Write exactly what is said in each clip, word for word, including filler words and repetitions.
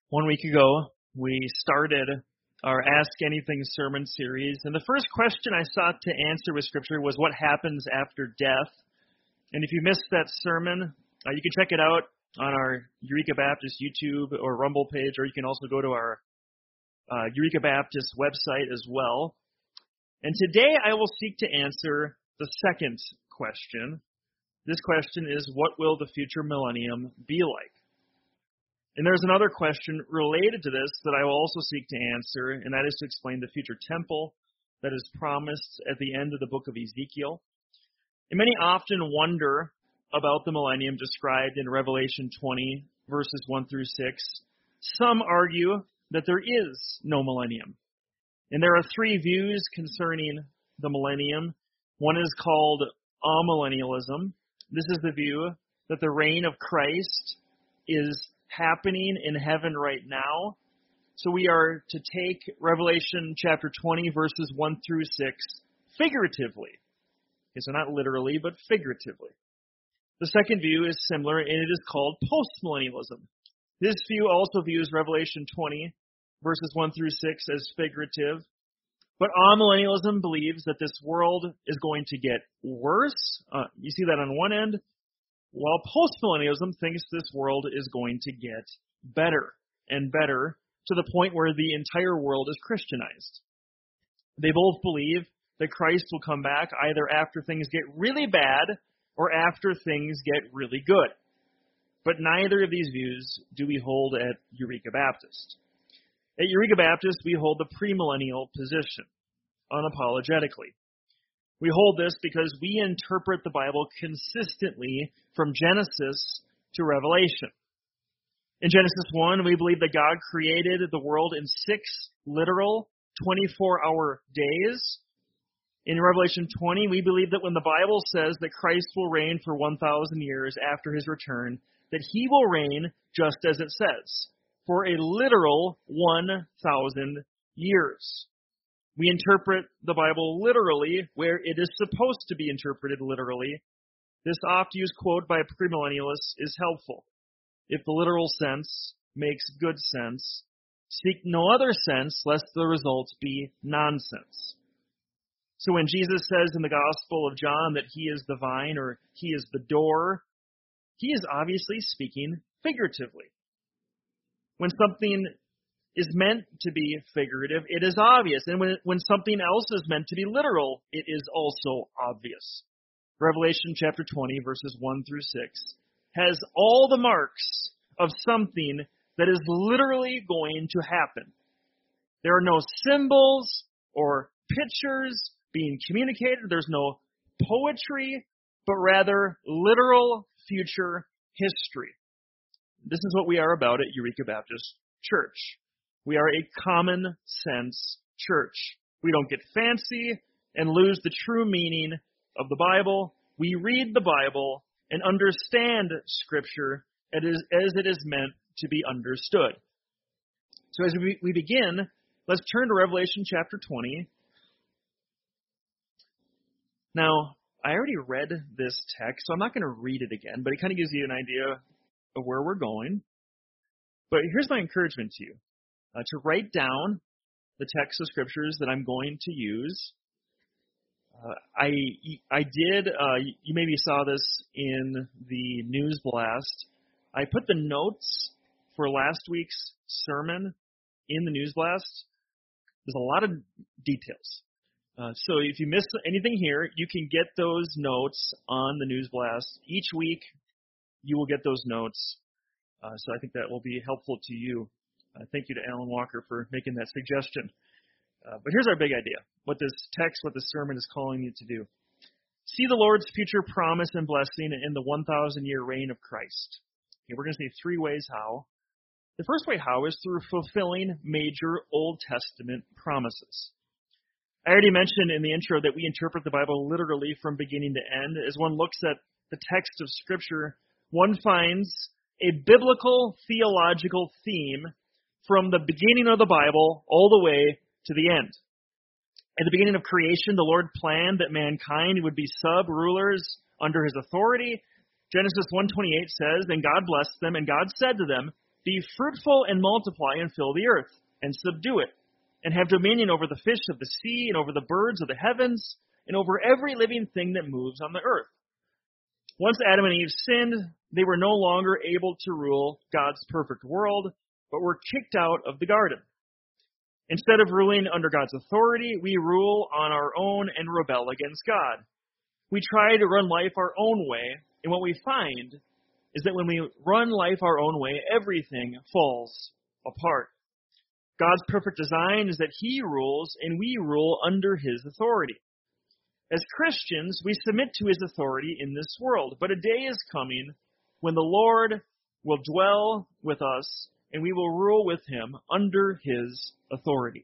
One week ago, we started our Ask Anything sermon series, and the first question I sought to answer with Scripture was what happens after death. And if you missed that sermon, uh, you can check it out on our Eureka Baptist YouTube or Rumble page, or you can also go to our uh, Eureka Baptist website as well. And today I will seek to answer the second question. This question is, what will the future millennium be like? And there's another question related to this that I will also seek to answer, and that is to explain the future temple that is promised at the end of the book of Ezekiel. And many often wonder about the millennium described in Revelation twenty, verses one through six. Some argue that there is no millennium. And there are three views concerning the millennium. One is called amillennialism. This is the view that the reign of Christ is happening in heaven right now. So we are to take Revelation chapter twenty, verses one through six figuratively. Okay, so not literally, but figuratively. The second view is similar, and it is called postmillennialism. This view also views Revelation twenty, verses one through six as figurative. But amillennialism believes that this world is going to get worse. Uh, you see that on one end. While postmillennialism thinks this world is going to get better and better to the point where the entire world is Christianized. They both believe that Christ will come back either after things get really bad or after things get really good. But neither of these views do we hold at Eureka Baptist. At Eureka Baptist, we hold the premillennial position, unapologetically. We hold this because we interpret the Bible consistently from Genesis to Revelation. In Genesis one, we believe that God created the world in six literal twenty-four hour days. In Revelation twenty, we believe that when the Bible says that Christ will reign for one thousand years after his return, that he will reign just as it says, for a literal one thousand years. We interpret the Bible literally where it is supposed to be interpreted literally. This oft-used quote by a premillennialist is helpful. If the literal sense makes good sense, seek no other sense lest the results be nonsense. So when Jesus says in the Gospel of John that he is the vine or he is the door, he is obviously speaking figuratively. When something is meant to be figurative, it is obvious. And when, when something else is meant to be literal, it is also obvious. Revelation chapter twenty, verses one through six, has all the marks of something that is literally going to happen. There are no symbols or pictures being communicated. There's no poetry, but rather literal future history. This is what we are about at Eureka Baptist Church. We are a common sense church. We don't get fancy and lose the true meaning of the Bible. We read the Bible and understand Scripture as it is meant to be understood. So as we, we begin, let's turn to Revelation chapter twenty. Now, I already read this text, so I'm not going to read it again, but it kind of gives you an idea of where we're going. But here's my encouragement to you. Uh, to write down the text of scriptures that I'm going to use. Uh, I I did, uh, you maybe saw this in the news blast. I put the notes for last week's sermon in the news blast. There's a lot of details. Uh, so if you miss anything here, you can get those notes on the news blast. Each week, you will get those notes. Uh, so I think that will be helpful to you. Uh, thank you to Alan Walker for making that suggestion. Uh, but here's our big idea, what this text, what this sermon is calling you to do. See the Lord's future promise and blessing in the one thousand year reign of Christ. Okay, we're going to see three ways how. The first way how is through fulfilling major Old Testament promises. I already mentioned in the intro that we interpret the Bible literally from beginning to end. As one looks at the text of Scripture, one finds a biblical theological theme from the beginning of the Bible all the way to the end. At the beginning of creation, the Lord planned that mankind would be sub-rulers under his authority. Genesis one twenty-eight says, "And God blessed them, and God said to them, Be fruitful and multiply and fill the earth and subdue it, and have dominion over the fish of the sea and over the birds of the heavens and over every living thing that moves on the earth. Once Adam and Eve sinned, they were no longer able to rule God's perfect world, but were kicked out of the garden. Instead of ruling under God's authority, we rule on our own and rebel against God. We try to run life our own way, and what we find is that when we run life our own way, everything falls apart. God's perfect design is that He rules, and we rule under His authority. As Christians, we submit to His authority in this world, but a day is coming when the Lord will dwell with us, and we will rule with Him under His authority.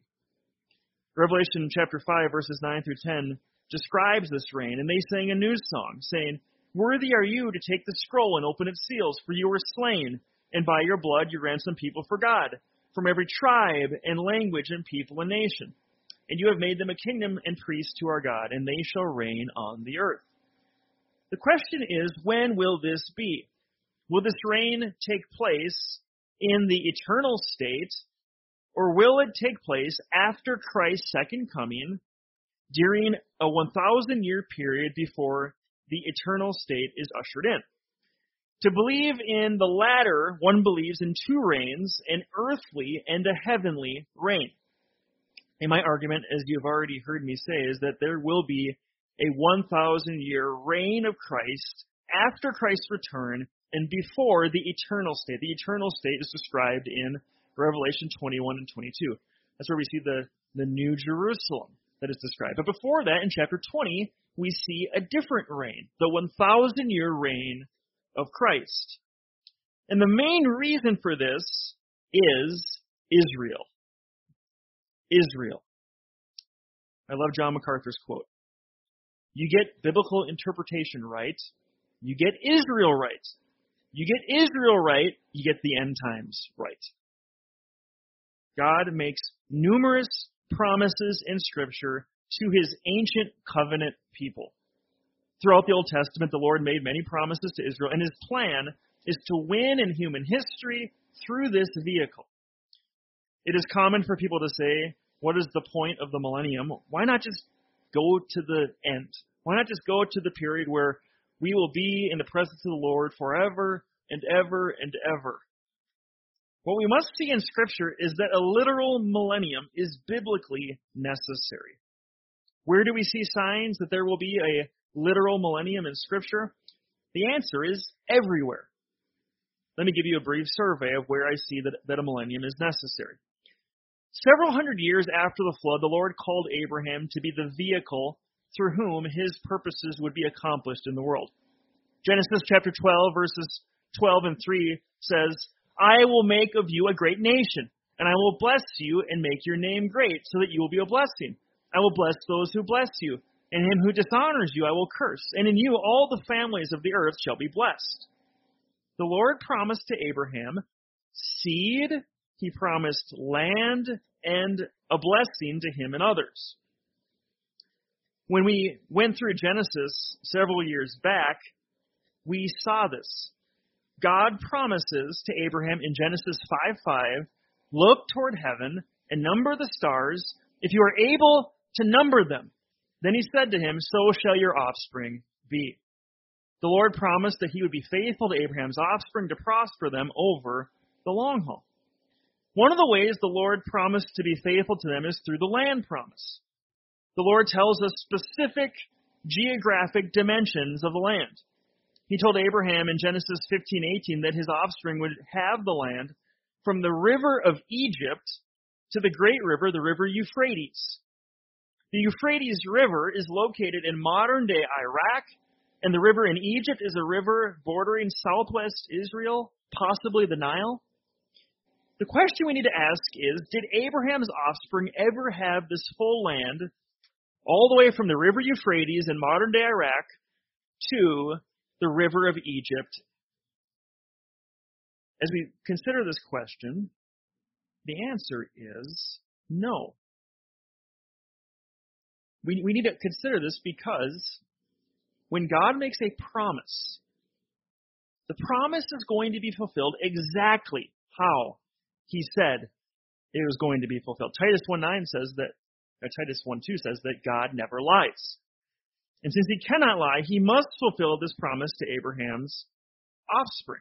Revelation chapter five, verses nine through ten describes this reign, and they sang a new song, saying, "Worthy are you to take the scroll and open its seals, for you were slain, and by your blood you ransomed people for God, from every tribe and language and people and nation. And you have made them a kingdom and priests to our God, and they shall reign on the earth." The question is, when will this be? Will this reign take place in the eternal state, or will it take place after Christ's second coming during a one thousand year period before the eternal state is ushered in? To believe in the latter, one believes in two reigns, an earthly and a heavenly reign. And my argument, as you've already heard me say, is that there will be a one thousand year reign of Christ after Christ's return and before the eternal state. The eternal state is described in Revelation twenty-one and twenty-two. That's where we see the, the New Jerusalem that is described. But before that, in chapter twenty, we see a different reign, the one thousand year reign of Christ. And the main reason for this is Israel. Israel. I love John MacArthur's quote. You get biblical interpretation right, you get Israel right. You get Israel right, you get the end times right. God makes numerous promises in Scripture to His ancient covenant people. Throughout the Old Testament, the Lord made many promises to Israel, and His plan is to win in human history through this vehicle. It is common for people to say, what is the point of the millennium? Why not just go to the end? Why not just go to the period where we will be in the presence of the Lord forever and ever and ever? What we must see in Scripture is that a literal millennium is biblically necessary. Where do we see signs that there will be a literal millennium in Scripture? The answer is everywhere. Let me give you a brief survey of where I see that, that a millennium is necessary. Several hundred years after the flood, the Lord called Abraham to be the vehicle through whom His purposes would be accomplished in the world. Genesis chapter twelve, verses twelve and three says, "I will make of you a great nation, and I will bless you and make your name great, so that you will be a blessing. I will bless those who bless you, and him who dishonors you I will curse, and in you all the families of the earth shall be blessed." The Lord promised to Abraham seed, He promised land, and a blessing to him and others. When we went through Genesis several years back, we saw this. God promises to Abraham in Genesis five five, "Look toward heaven and number the stars, if you are able to number them." Then He said to him, "So shall your offspring be." The Lord promised that He would be faithful to Abraham's offspring to prosper them over the long haul. One of the ways the Lord promised to be faithful to them is through the land promise. The Lord tells us specific geographic dimensions of the land. He told Abraham in Genesis fifteen eighteen that his offspring would have the land from the river of Egypt to the great river, the river Euphrates. The Euphrates River is located in modern-day Iraq, and the river in Egypt is a river bordering southwest Israel, possibly the Nile. The question we need to ask is, did Abraham's offspring ever have this full land all the way from the river Euphrates in modern-day Iraq to the river of Egypt? As we consider this question, the answer is no. We, we need to consider this because when God makes a promise, the promise is going to be fulfilled exactly how he said it was going to be fulfilled. Titus one nine says that, or Titus one two says that God never lies. And since he cannot lie, he must fulfill this promise to Abraham's offspring.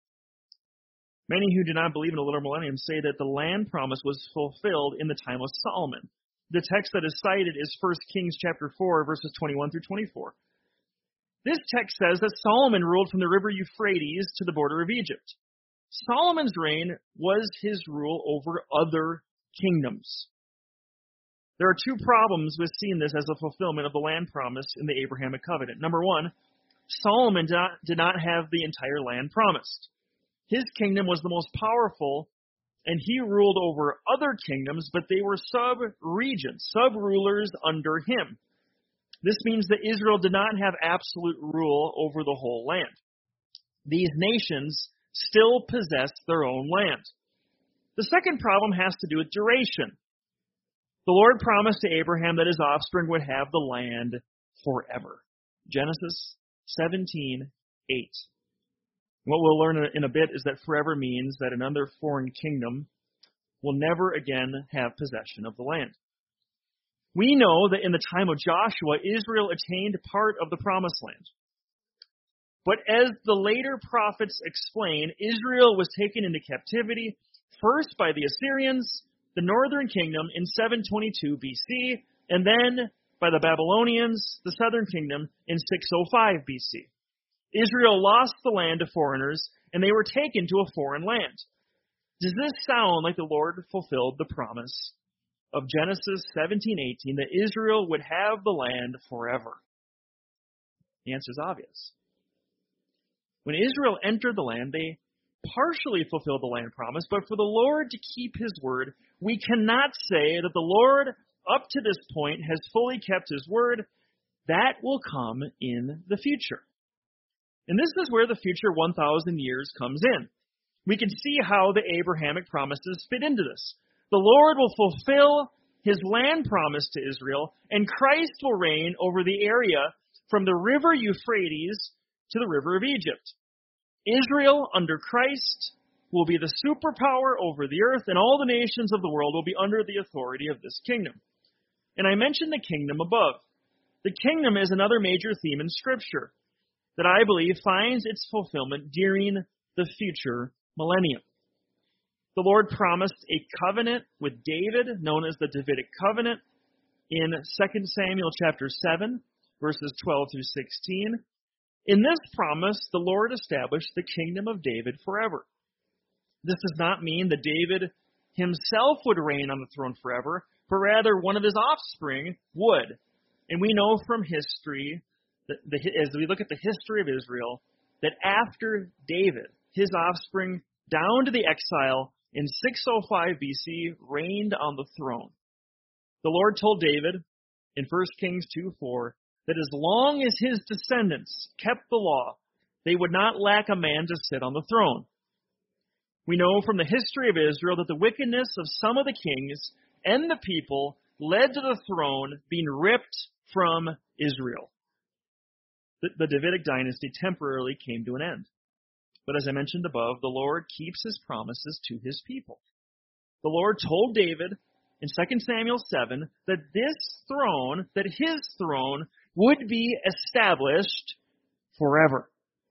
Many who do not believe in a literal millennium say that the land promise was fulfilled in the time of Solomon. The text that is cited is First Kings chapter four, verses twenty-one through twenty-four. This text says that Solomon ruled from the river Euphrates to the border of Egypt. Solomon's reign was his rule over other kingdoms. There are two problems with seeing this as a fulfillment of the land promise in the Abrahamic covenant. Number one, Solomon did not, did not have the entire land promised. His kingdom was the most powerful, and he ruled over other kingdoms, but they were sub-regions, sub-rulers under him. This means that Israel did not have absolute rule over the whole land. These nations still possessed their own land. The second problem has to do with duration. The Lord promised to Abraham that his offspring would have the land forever. Genesis seventeen eight. What we'll learn in a bit is that forever means that another foreign kingdom will never again have possession of the land. We know that in the time of Joshua, Israel attained part of the promised land. But as the later prophets explain, Israel was taken into captivity first by the Assyrians, the northern kingdom, in seven twenty-two B C, and then by the Babylonians, the southern kingdom, in six oh five B C. Israel lost the land to foreigners, and they were taken to a foreign land. Does this sound like the Lord fulfilled the promise of Genesis seventeen eighteen that Israel would have the land forever? The answer is obvious. When Israel entered the land, they partially fulfilled the land promise, but for the Lord to keep his word, we cannot say that the Lord, up to this point, has fully kept his word. That will come in the future. And this is where the future one thousand years comes in. We can see how the Abrahamic promises fit into this. The Lord will fulfill his land promise to Israel, and Christ will reign over the area from the river Euphrates to the river of Egypt. Israel, under Christ, will be the superpower over the earth, and all the nations of the world will be under the authority of this kingdom. And I mentioned the kingdom above. The kingdom is another major theme in Scripture that I believe finds its fulfillment during the future millennium. The Lord promised a covenant with David, known as the Davidic covenant, in Second Samuel chapter seven, verses twelve through sixteen. In this promise, the Lord established the kingdom of David forever. This does not mean that David himself would reign on the throne forever, but rather one of his offspring would. And we know from history, that the, as we look at the history of Israel, that after David, his offspring, down to the exile in six oh five B C, reigned on the throne. The Lord told David in First Kings two four that as long as his descendants kept the law, they would not lack a man to sit on the throne. We know from the history of Israel that the wickedness of some of the kings and the people led to the throne being ripped from Israel. The, the Davidic dynasty temporarily came to an end. But as I mentioned above, the Lord keeps his promises to his people. The Lord told David in Second Samuel seven that this throne, that his throne, would be established forever.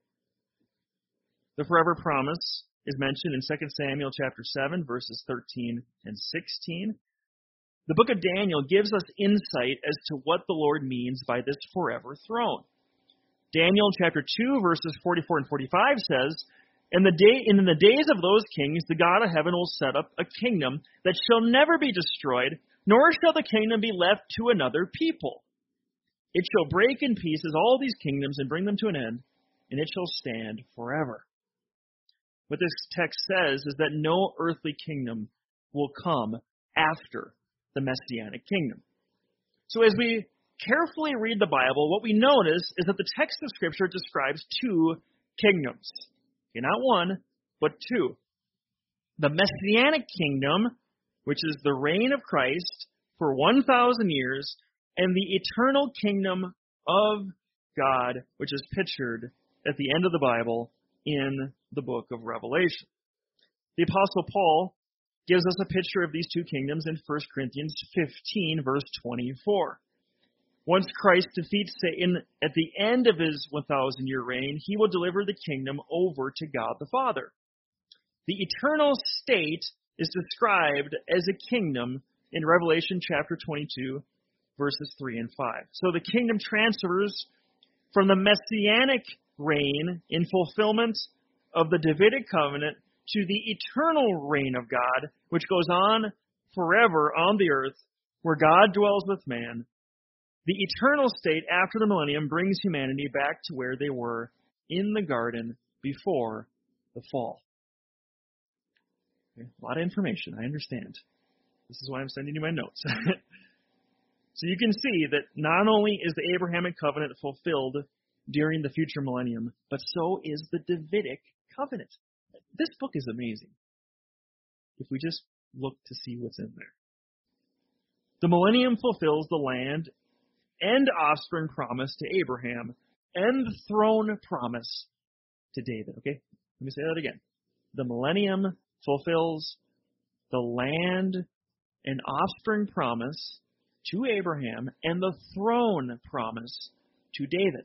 The forever promise is mentioned in Second Samuel chapter seven, verses thirteen and sixteen. The book of Daniel gives us insight as to what the Lord means by this forever throne. Daniel chapter two, verses forty-four and forty-five says, In the day, in the days of those kings, the God of heaven will set up a kingdom that shall never be destroyed, nor shall the kingdom be left to another people. It shall break in pieces all these kingdoms and bring them to an end, and it shall stand forever. What this text says is that no earthly kingdom will come after the Messianic kingdom. So as we carefully read the Bible, what we notice is that the text of Scripture describes two kingdoms. Okay, not one, but two. The Messianic kingdom, which is the reign of Christ for one thousand years, and the eternal kingdom of God, which is pictured at the end of the Bible in the book of Revelation. The Apostle Paul gives us a picture of these two kingdoms in First Corinthians fifteen, verse twenty-four. Once Christ defeats Satan at the end of his one thousand year reign, he will deliver the kingdom over to God the Father. The eternal state is described as a kingdom in Revelation chapter twenty-two, verses three and five. So the kingdom transfers from the messianic reign in fulfillment of the Davidic covenant to the eternal reign of God, which goes on forever on the earth, where God dwells with man. The eternal state after the millennium brings humanity back to where they were in the garden before the fall. Okay, a lot of information, I understand. This is why I'm sending you my notes. So you can see that not only is the Abrahamic covenant fulfilled during the future millennium, but so is the Davidic covenant. This book is amazing, if we just look to see what's in there. The millennium fulfills the land and offspring promise to Abraham and the throne promise to David. Okay, let me say that again. The millennium fulfills the land and offspring promise to Abraham and the throne promise to David.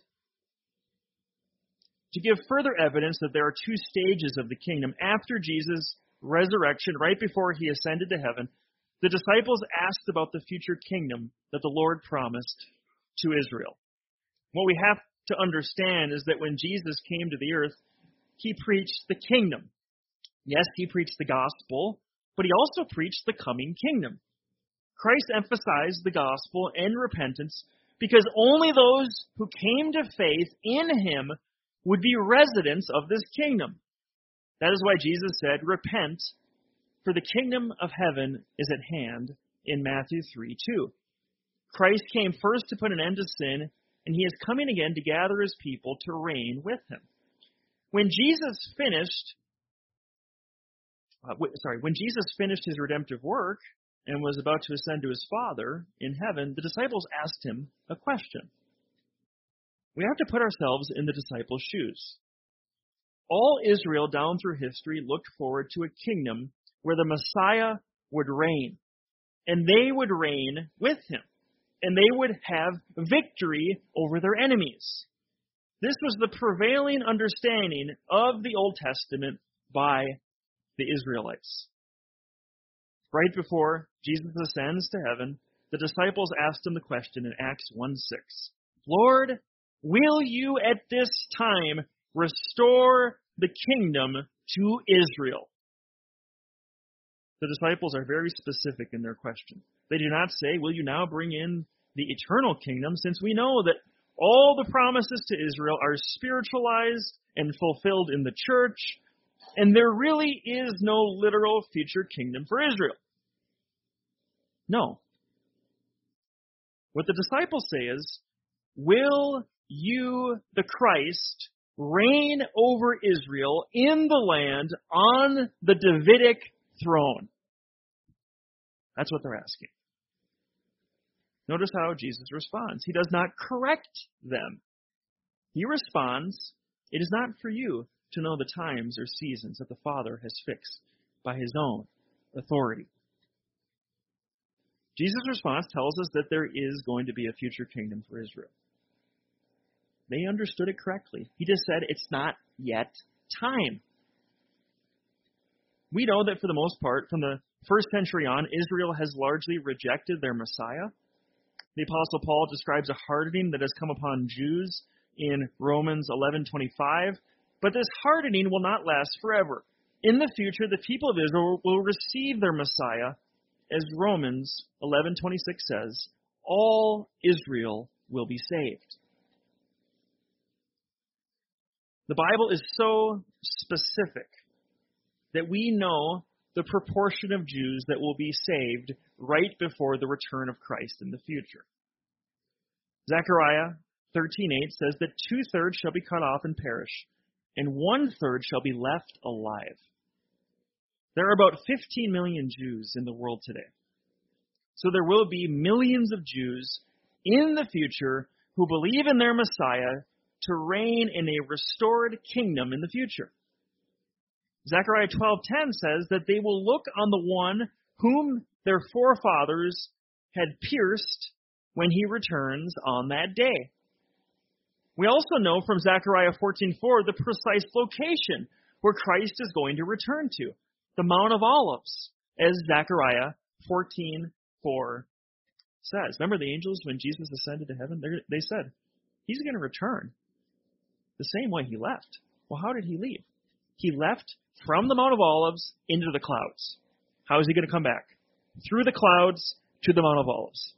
To give further evidence that there are two stages of the kingdom after Jesus' resurrection, right before he ascended to heaven, the disciples asked about the future kingdom that the Lord promised to Israel. What we have to understand is that when Jesus came to the earth, he preached the kingdom. Yes, he preached the gospel, but he also preached the coming kingdom. Christ emphasized the gospel and repentance because only those who came to faith in him would be residents of this kingdom. That is why Jesus said, "Repent, for the kingdom of heaven is at hand," in Matthew three two. Christ came first to put an end to sin, and he is coming again to gather his people to reign with him. When Jesus finished, uh, w- sorry, when Jesus finished his redemptive work and was about to ascend to his Father in heaven, the disciples asked him a question. We have to put ourselves in the disciples' shoes. All Israel down through history looked forward to a kingdom where the Messiah would reign, and they would reign with him, and they would have victory over their enemies. This was the prevailing understanding of the Old Testament by the Israelites. Right before Jesus ascends to heaven, the disciples asked him the question in Acts one six. "Lord, will you at this time restore the kingdom to Israel?" The disciples are very specific in their question. They do not say, "Will you now bring in the eternal kingdom?" since we know that all the promises to Israel are spiritualized and fulfilled in the church, and there really is no literal future kingdom for Israel. No. What the disciples say is, "Will you, the Christ, reign over Israel in the land on the Davidic throne?" That's what they're asking. Notice how Jesus responds. He does not correct them. He responds, "It is not for you to know the times or seasons that the Father has fixed by his own authority." Jesus' response tells us that there is going to be a future kingdom for Israel. They understood it correctly. He just said it's not yet time. We know that for the most part, from the first century on, Israel has largely rejected their Messiah. The Apostle Paul describes a hardening that has come upon Jews in Romans eleven twenty-five, but this hardening will not last forever. In the future, the people of Israel will receive their Messiah, as Romans eleven twenty-six says, all Israel will be saved. The Bible is so specific that we know the proportion of Jews that will be saved right before the return of Christ in the future. Zechariah thirteen eight says that two-thirds shall be cut off and perish, and one-third shall be left alive. There are about fifteen million Jews in the world today. So there will be millions of Jews in the future who believe in their Messiah to reign in a restored kingdom in the future. Zechariah twelve ten says that they will look on the one whom their forefathers had pierced when he returns on that day. We also know from Zechariah fourteen four the precise location where Christ is going to return to, the Mount of Olives, as Zechariah fourteen four says. Remember the angels when Jesus ascended to heaven? They said, he's going to return the same way he left. Well, how did he leave? He left from the Mount of Olives into the clouds. How is he going to come back? Through the clouds to the Mount of Olives.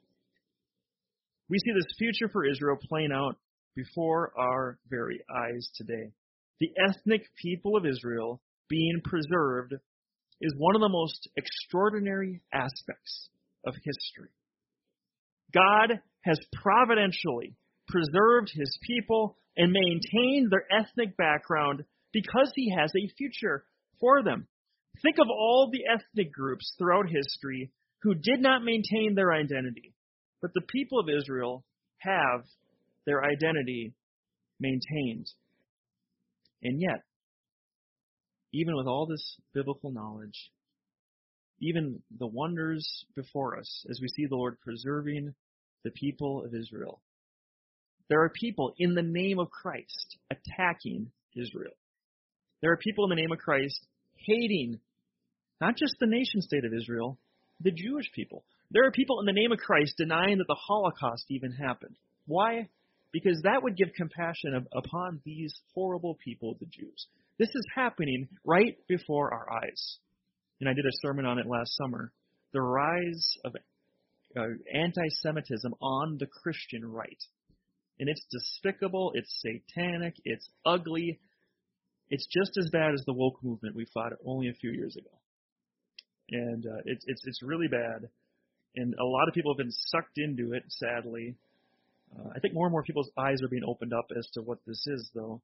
We see this future for Israel playing out before our very eyes today. The ethnic people of Israel being preserved is one of the most extraordinary aspects of history. God has providentially preserved his people and maintained their ethnic background because he has a future for them. Think of all the ethnic groups throughout history who did not maintain their identity, but the people of Israel have their identity maintained. And yet, even with all this biblical knowledge, even the wonders before us, as we see the Lord preserving the people of Israel, there are people in the name of Christ attacking Israel. There are people in the name of Christ hating not just the nation state of Israel, the Jewish people. There are people in the name of Christ denying that the Holocaust even happened. Why? Because that would give compassion upon these horrible people, the Jews. This is happening right before our eyes. And I did a sermon on it last summer. The rise of uh, anti-Semitism on the Christian right. And it's despicable, it's satanic, it's ugly. It's just as bad as the woke movement we fought only a few years ago. And uh, it's it's it's really bad. And a lot of people have been sucked into it, sadly. Uh, I think more and more people's eyes are being opened up as to what this is, though.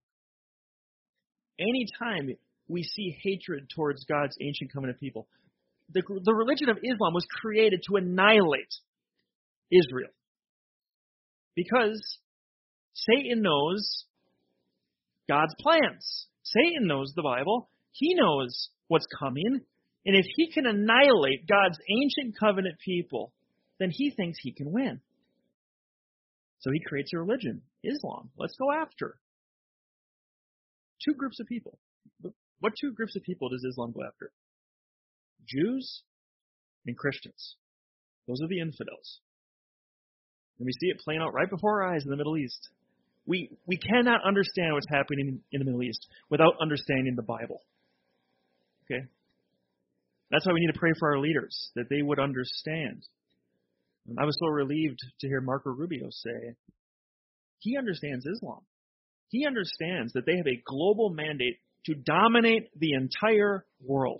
Anytime we see hatred towards God's ancient covenant people, the, the religion of Islam was created to annihilate Israel. Because Satan knows God's plans. Satan knows the Bible. He knows what's coming. And if he can annihilate God's ancient covenant people, then he thinks he can win. So he creates a religion, Islam. Let's go after two groups of people. What two groups of people does Islam go after? Jews and Christians. Those are the infidels. And we see it playing out right before our eyes in the Middle East. We we cannot understand what's happening in the Middle East without understanding the Bible. Okay? That's why we need to pray for our leaders, that they would understand. And I was so relieved to hear Marco Rubio say, he understands Islam. He understands that they have a global mandate to dominate the entire world.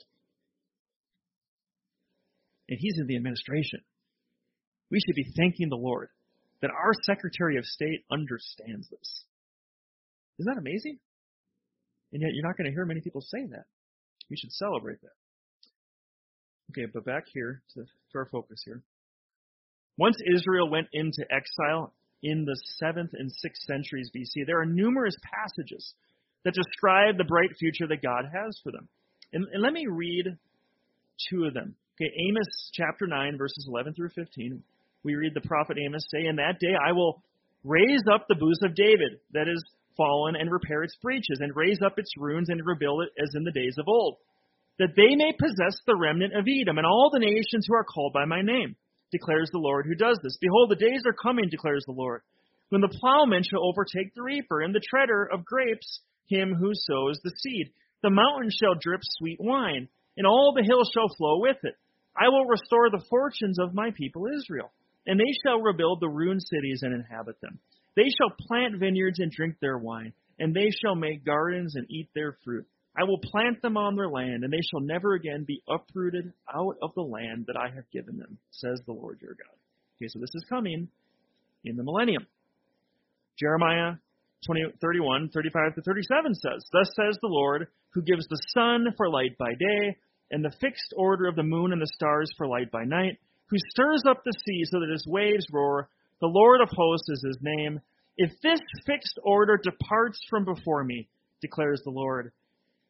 And he's in the administration. We should be thanking the Lord that our Secretary of State understands this. Isn't that amazing? And yet you're not going to hear many people say that. We should celebrate that. Okay, but back here to, to our focus here. Once Israel went into exile in the seventh and sixth centuries B C, there are numerous passages that describe the bright future that God has for them. And, and let me read two of them. Okay, Amos chapter nine, verses eleven through fifteen. We read the prophet Amos say, "In that day I will raise up the booths of David that is fallen and repair its breaches, and raise up its ruins and rebuild it as in the days of old, that they may possess the remnant of Edom and all the nations who are called by my name, declares the Lord who does this. Behold, the days are coming, declares the Lord, when the plowman shall overtake the reaper, and the treader of grapes him who sows the seed. The mountain shall drip sweet wine, and all the hills shall flow with it. I will restore the fortunes of my people Israel, and they shall rebuild the ruined cities and inhabit them. They shall plant vineyards and drink their wine, and they shall make gardens and eat their fruit. I will plant them on their land, and they shall never again be uprooted out of the land that I have given them, says the Lord your God." Okay, so this is coming in the millennium. Jeremiah twenty, thirty-one, thirty-five to thirty-seven says, "Thus says the Lord, who gives the sun for light by day, and the fixed order of the moon and the stars for light by night, who stirs up the sea so that its waves roar. The Lord of hosts is his name. If this fixed order departs from before me, declares the Lord,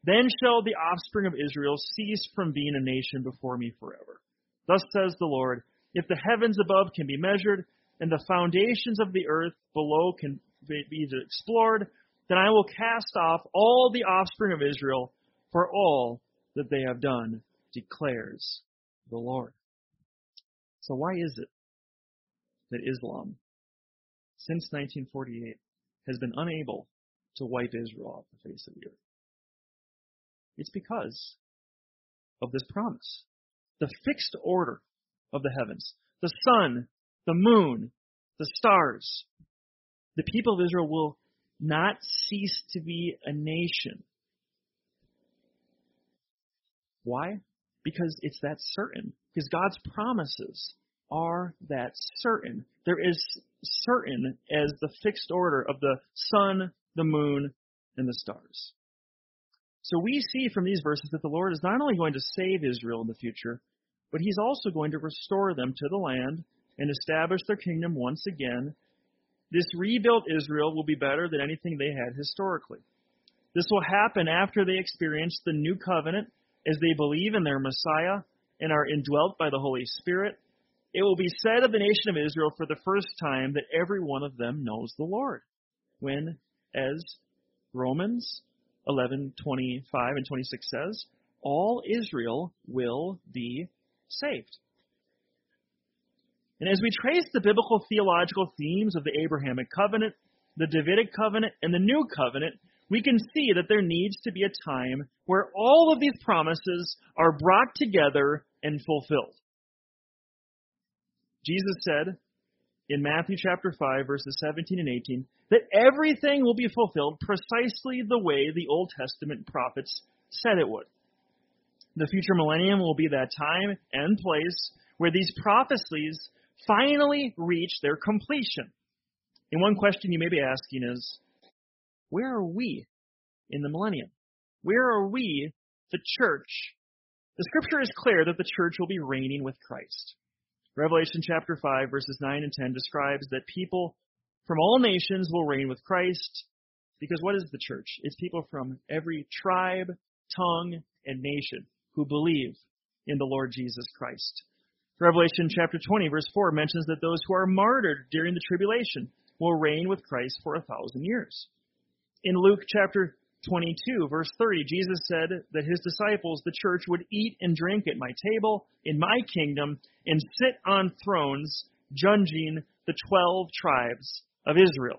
Then shall the offspring of Israel cease from being a nation before me forever. Thus says the Lord, if the heavens above can be measured, and the foundations of the earth below can be explored, then I will cast off all the offspring of Israel for all that they have done, declares the Lord. So why is it that Islam, since nineteen forty-eight, has been unable to wipe Israel off the face of the earth? It's because of this promise. The fixed order of the heavens, the sun, the moon, the stars. The people of Israel will not cease to be a nation. Why? Because it's that certain. Because God's promises are that certain. They're as certain as the fixed order of the sun, the moon, and the stars. So we see from these verses that the Lord is not only going to save Israel in the future, but He's also going to restore them to the land and establish their kingdom once again. This rebuilt Israel will be better than anything they had historically. This will happen after they experience the new covenant as they believe in their Messiah and are indwelt by the Holy Spirit. It will be said of the nation of Israel for the first time that every one of them knows the Lord. When, as Romans eleven twenty-five and twenty-six says, all Israel will be saved. And as we trace the biblical theological themes of the Abrahamic covenant, the Davidic covenant, and the new covenant, we can see that there needs to be a time where all of these promises are brought together and fulfilled. Jesus said in Matthew chapter five, verses seventeen and eighteen, that everything will be fulfilled precisely the way the Old Testament prophets said it would. The future millennium will be that time and place where these prophecies finally reach their completion. And one question you may be asking is, where are we in the millennium? Where are we, the church? The scripture is clear that the church will be reigning with Christ. Revelation chapter five, verses nine and ten describes that people from all nations will reign with Christ. Because what is the church? It's people from every tribe, tongue, and nation who believe in the Lord Jesus Christ. Revelation chapter twenty, verse four mentions that those who are martyred during the tribulation will reign with Christ for a thousand years. In Luke chapter twenty-two, verse thirty, Jesus said that His disciples, the church, would eat and drink at my table in my kingdom and sit on thrones judging the twelve tribes of Israel.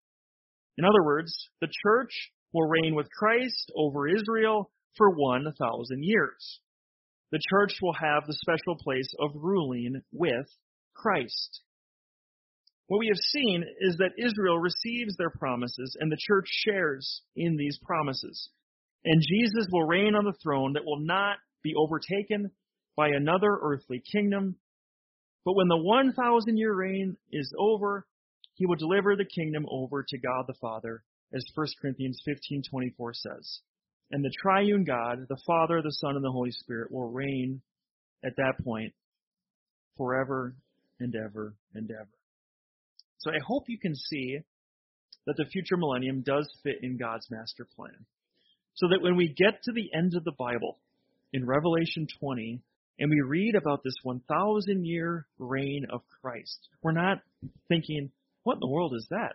In other words, the church will reign with Christ over Israel for one thousand years. The church will have the special place of ruling with Christ. What we have seen is that Israel receives their promises and the church shares in these promises. And Jesus will reign on the throne that will not be overtaken by another earthly kingdom. But when the one thousand year reign is over, He will deliver the kingdom over to God the Father, as First Corinthians fifteen twenty-four says. And the triune God, the Father, the Son, and the Holy Spirit will reign at that point forever and ever and ever. So I hope you can see that the future millennium does fit in God's master plan. So that when we get to the end of the Bible, in Revelation twenty, and we read about this one thousand year reign of Christ, we're not thinking, what in the world is that?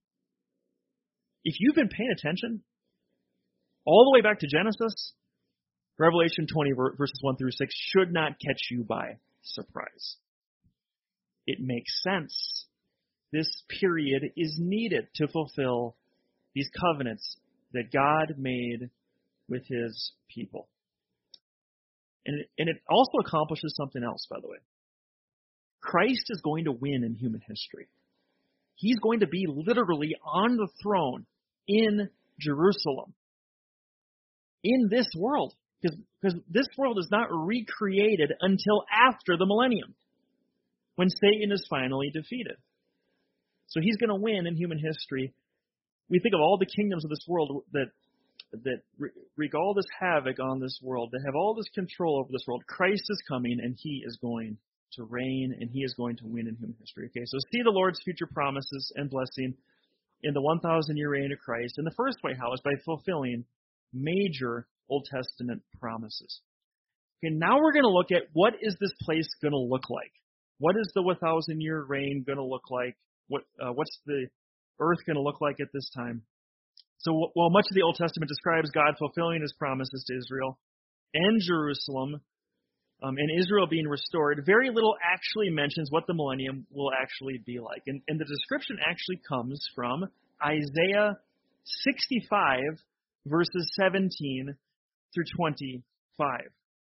If you've been paying attention, all the way back to Genesis, Revelation twenty, verses one through six, should not catch you by surprise. It makes sense. This period is needed to fulfill these covenants that God made with His people. And it, and it also accomplishes something else, by the way. Christ is going to win in human history. He's going to be literally on the throne in Jerusalem. In this world. Because this world is not recreated until after the millennium, when Satan is finally defeated. So He's going to win in human history. We think of all the kingdoms of this world that that wreak all this havoc on this world, that have all this control over this world. Christ is coming, and He is going to reign, and He is going to win in human history. Okay, so see the Lord's future promises and blessing in the one thousand year reign of Christ. And the first way how is by fulfilling major Old Testament promises. Okay, now we're going to look at what is this place going to look like? What is the one thousand year reign going to look like? What uh, What's the earth going to look like at this time? So while much of the Old Testament describes God fulfilling his promises to Israel and Jerusalem, um, and Israel being restored, very little actually mentions what the millennium will actually be like. And, and the description actually comes from Isaiah sixty-five, verses seventeen through twenty-five.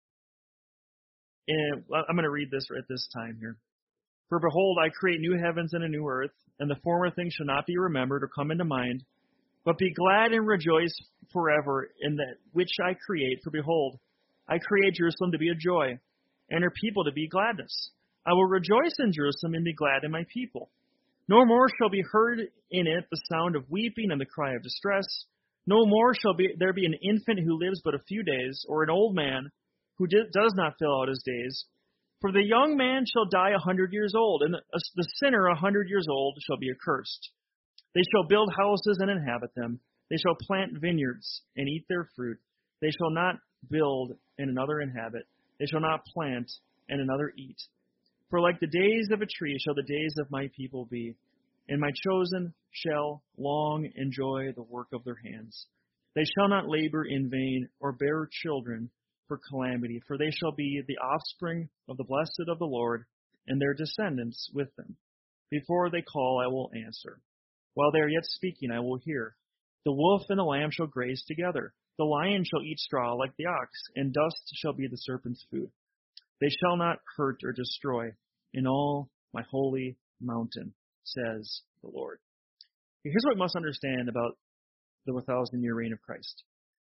And I'm going to read this at this time here. For behold, I create new heavens and a new earth, and the former things shall not be remembered or come into mind. But be glad and rejoice forever in that which I create. For behold, I create Jerusalem to be a joy, and her people to be gladness. I will rejoice in Jerusalem and be glad in my people. No more shall be heard in it the sound of weeping and the cry of distress. No more shall be, there be an infant who lives but a few days, or an old man who di- does not fill out his days. For the young man shall die a hundred years old, and the, the sinner a hundred years old shall be accursed. They shall build houses and inhabit them. They shall plant vineyards and eat their fruit. They shall not build and another inhabit. They shall not plant and another eat. For like the days of a tree shall the days of my people be, and my chosen shall long enjoy the work of their hands. They shall not labor in vain or bear children for calamity, for they shall be the offspring of the blessed of the Lord, and their descendants with them. Before they call, I will answer. While they are yet speaking, I will hear. The wolf and the lamb shall graze together. The lion shall eat straw like the ox, and dust shall be the serpent's food. They shall not hurt or destroy in all my holy mountain, says the Lord. Here's what we must understand about the one thousand year reign of Christ.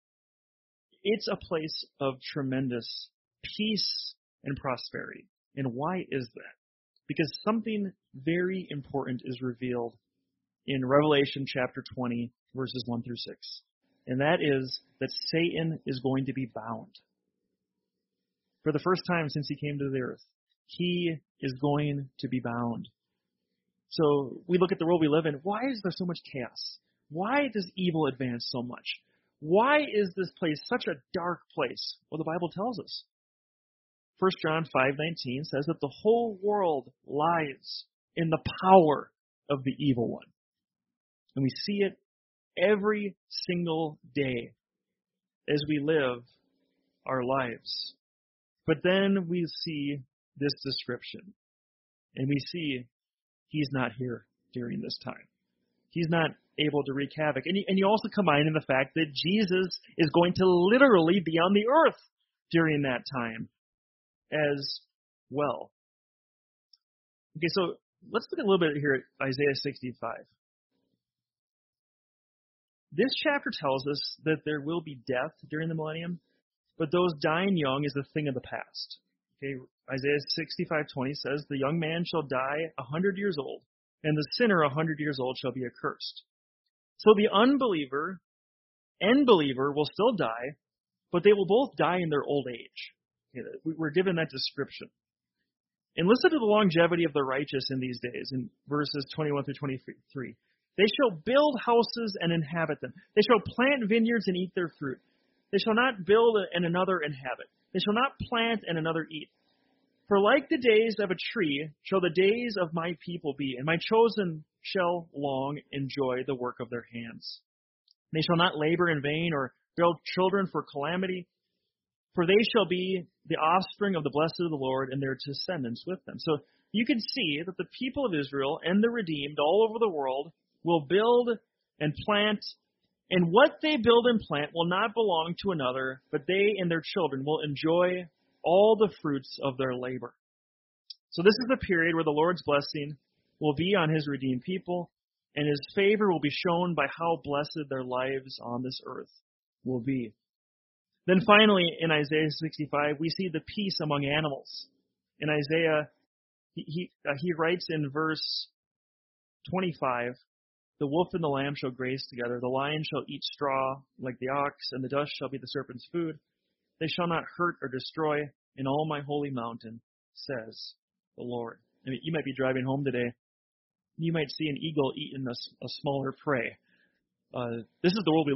It's a place of tremendous peace and prosperity. And why is that? Because something very important is revealed in Revelation chapter twenty, verses one through six. And that is that Satan is going to be bound. For the first time since he came to the earth, he is going to be bound. So we look at the world we live in. Why is there so much chaos? Why does evil advance so much? Why is this place such a dark place? Well, the Bible tells us. First John five nineteen says that the whole world lies in the power of the evil one. And we see it every single day as we live our lives. But then we see this description, and we see he's not here during this time. He's not able to wreak havoc. And you, and you also combine in the fact that Jesus is going to literally be on the earth during that time as well. Okay, so let's look a little bit here at Isaiah sixty-five. This chapter tells us that there will be death during the millennium, but those dying young is a thing of the past. Okay, Isaiah sixty-five twenty says, the young man shall die a hundred years old, and the sinner a hundred years old shall be accursed. So the unbeliever and believer will still die, but they will both die in their old age. Okay, we're given that description. And listen to the longevity of the righteous in these days, in verses twenty-one through twenty-three. They shall build houses and inhabit them. They shall plant vineyards and eat their fruit. They shall not build and another inhabit. They shall not plant and another eat. For like the days of a tree shall the days of my people be, and my chosen shall long enjoy the work of their hands. They shall not labor in vain or build children for calamity, for they shall be the offspring of the blessed of the Lord, and their descendants with them. So you can see that the people of Israel and the redeemed all over the world will build and plant, and what they build and plant will not belong to another, but they and their children will enjoy all the fruits of their labor. So this is the period where the Lord's blessing will be on his redeemed people, and his favor will be shown by how blessed their lives on this earth will be. Then finally, in Isaiah sixty-five, we see the peace among animals. In Isaiah, he, he, uh, he writes in verse twenty-five, the wolf and the lamb shall graze together. The lion shall eat straw like the ox, and the dust shall be the serpent's food. They shall not hurt or destroy in all my holy mountain, says the Lord. I mean, you might be driving home today. You might see an eagle eating a, a smaller prey. Uh, this is the world we live in.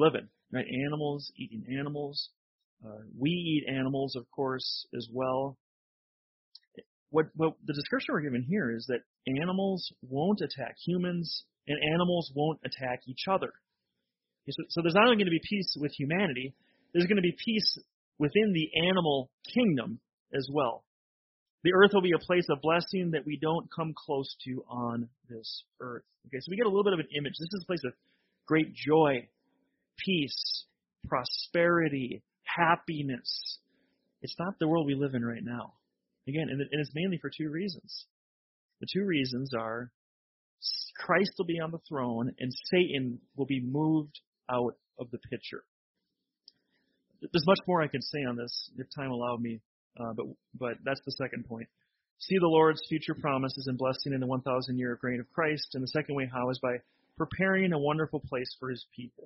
right? Animals eating animals. Uh, we eat animals, of course, as well. What, what the description we're given here is that animals won't attack humans, and animals won't attack each other. So, so there's not only going to be peace with humanity, there's going to be peace within the animal kingdom as well. The earth will be a place of blessing that we don't come close to on this earth. Okay, so we get a little bit of an image. This is a place of great joy, peace, prosperity, happiness. It's not the world we live in right now. Again, and it's mainly for two reasons. The two reasons are Christ will be on the throne and Satan will be moved out of the picture. There's much more I could say on this if time allowed me, uh, but but that's the second point. See the Lord's future promises and blessing in the one thousand year reign of Christ. And the second way how is by preparing a wonderful place for his people.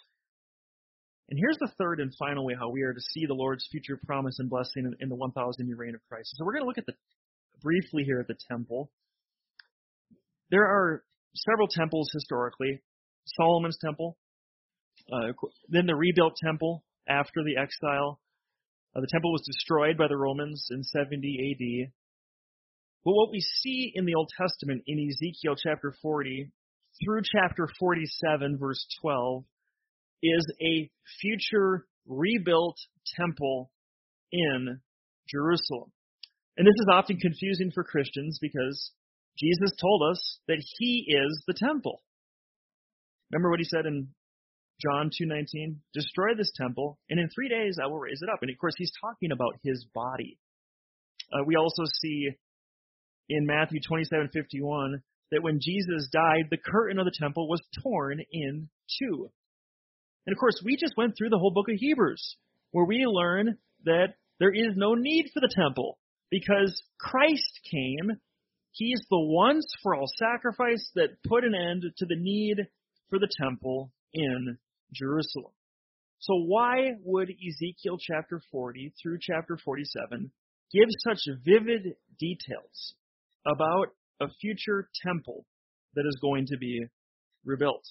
And here's the third and final way how we are to see the Lord's future promise and blessing in, in the one thousand year reign of Christ. So we're going to look at the briefly here at the temple. There are several temples historically. Solomon's temple, uh, then the rebuilt temple after the exile. Uh, the temple was destroyed by the Romans in seventy A D. But what we see in the Old Testament in Ezekiel chapter forty through chapter forty-seven, verse twelve, is a future rebuilt temple in Jerusalem. And this is often confusing for Christians because Jesus told us that he is the temple. Remember what he said in John two nineteen? Destroy this temple, and in three days I will raise it up. And of course, he's talking about his body. Uh, we also see in Matthew twenty-seven fifty-one that when Jesus died, the curtain of the temple was torn in two. And of course, we just went through the whole book of Hebrews, where we learn that there is no need for the temple because Christ came. He is the once for all sacrifice that put an end to the need for the temple in Jerusalem. So why would Ezekiel chapter forty through chapter forty-seven give such vivid details about a future temple that is going to be rebuilt?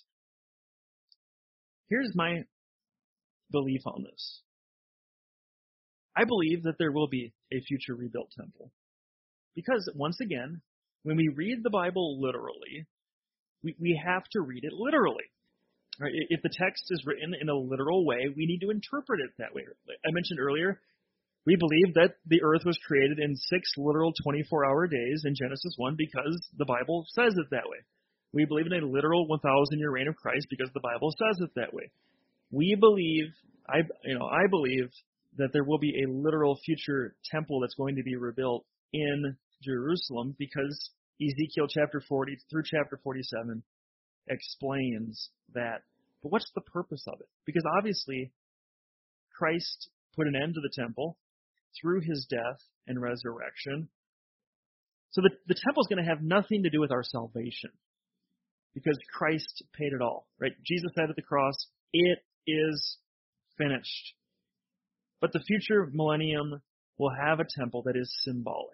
Here's my belief on this. I believe that there will be a future rebuilt temple. Because, once again, when we read the Bible literally, we, we have to read it literally. Right? If the text is written in a literal way, we need to interpret it that way. I mentioned earlier, we believe that the earth was created in six literal twenty-four hour days in Genesis one because the Bible says it that way. We believe in a literal one thousand year reign of Christ because the Bible says it that way. We believe, I you know, I believe that there will be a literal future temple that's going to be rebuilt in Jerusalem because Ezekiel chapter forty through chapter forty-seven explains that. But what's the purpose of it? Because obviously Christ put an end to the temple through his death and resurrection. So the, the temple is going to have nothing to do with our salvation because Christ paid it all, right? Jesus said at the cross, it is finished. But the future millennium will have a temple that is symbolic.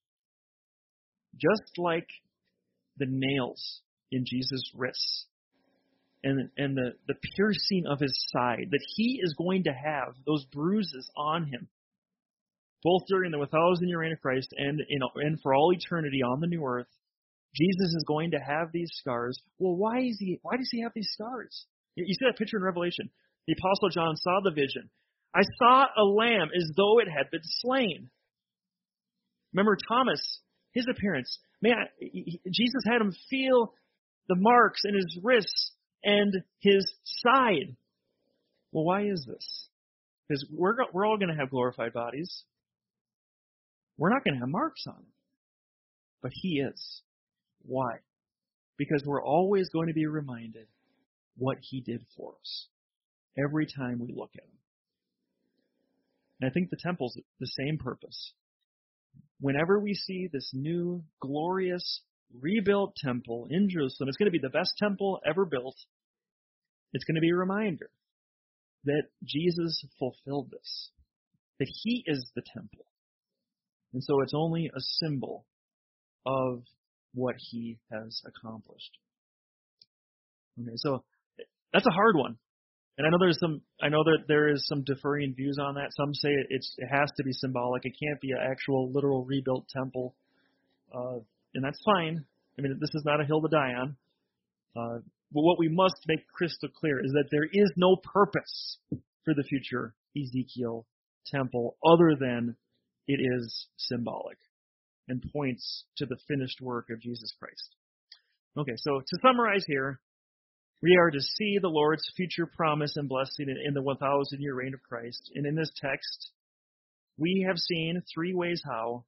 Just like the nails in Jesus' wrists and, and the, the piercing of his side, that he is going to have those bruises on him, both during the one thousand year reign of Christ and, in, and for all eternity on the new earth. Jesus is going to have these scars. Well, why is he? Why does he have these scars? You see that picture in Revelation. The Apostle John saw the vision. I saw a lamb as though it had been slain. Remember Thomas, his appearance. Man, Jesus had him feel the marks in his wrists and his side. Well, why is this? Because we're we're all going to have glorified bodies. We're not going to have marks on them. But he is. Why? Because we're always going to be reminded what he did for us every time we look at him. And I think the temple's the same purpose. Whenever we see this new, glorious, rebuilt temple in Jerusalem, it's going to be the best temple ever built. It's going to be a reminder that Jesus fulfilled this, that he is the temple. And so it's only a symbol of what he has accomplished. Okay, so that's a hard one. And I know there's some, I know that there is some differing views on that. Some say it, it's, it has to be symbolic. It can't be an actual, literal rebuilt temple, uh, and that's fine. I mean, this is not a hill to die on. Uh, but what we must make crystal clear is that there is no purpose for the future Ezekiel temple other than it is symbolic and points to the finished work of Jesus Christ. Okay, so to summarize here, we are to see the Lord's future promise and blessing in the one thousand year reign of Christ. And in this text, we have seen three ways how.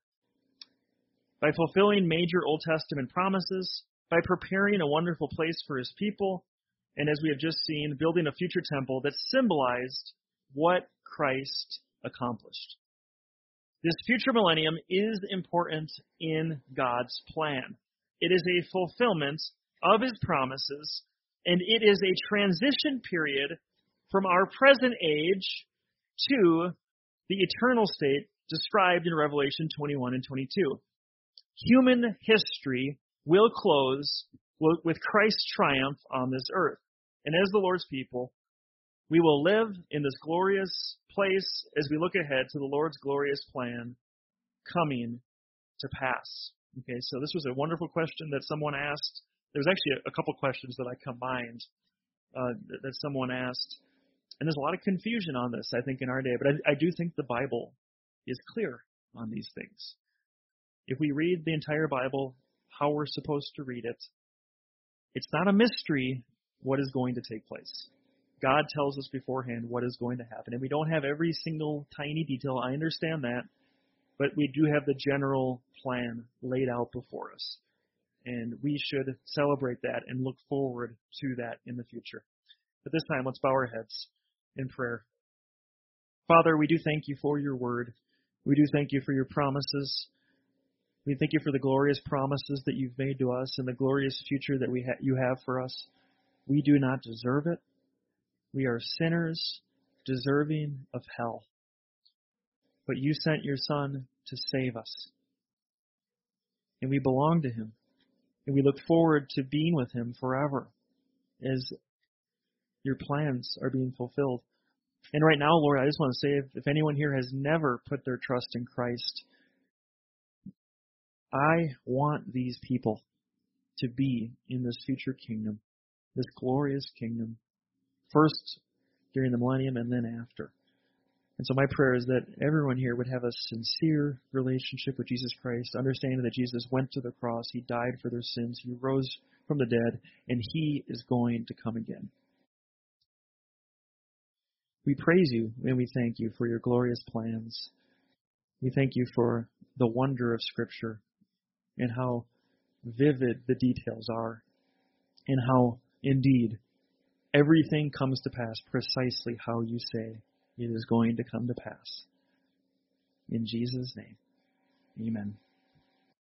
By fulfilling major Old Testament promises, by preparing a wonderful place for his people, and as we have just seen, building a future temple that symbolized what Christ accomplished. This future millennium is important in God's plan. It is a fulfillment of his promises, and it is a transition period from our present age to the eternal state described in Revelation twenty-one and twenty-two. Human history will close with Christ's triumph on this earth. And as the Lord's people, we will live in this glorious place as we look ahead to the Lord's glorious plan coming to pass. Okay, so this was a wonderful question that someone asked. There was actually a, a couple questions that I combined uh, that, that someone asked. And there's a lot of confusion on this, I think, in our day. But I, I do think the Bible is clear on these things. If we read the entire Bible, how we're supposed to read it, it's not a mystery what is going to take place. God tells us beforehand what is going to happen. And we don't have every single tiny detail. I understand that. But we do have the general plan laid out before us. And we should celebrate that and look forward to that in the future. But this time, let's bow our heads in prayer. Father, we do thank you for your word. We do thank you for your promises. We thank you for the glorious promises that you've made to us and the glorious future that we ha- you have for us. We do not deserve it. We are sinners deserving of hell. But you sent your Son to save us. And we belong to him. And we look forward to being with him forever as your plans are being fulfilled. And right now, Lord, I just want to say if, if anyone here has never put their trust in Christ, I want these people to be in this future kingdom, this glorious kingdom, first during the millennium and then after. And so my prayer is that everyone here would have a sincere relationship with Jesus Christ, understanding that Jesus went to the cross, he died for their sins, he rose from the dead, and he is going to come again. We praise you and we thank you for your glorious plans. We thank you for the wonder of Scripture and how vivid the details are, and how, indeed, everything comes to pass precisely how you say it is going to come to pass. In Jesus' name, amen.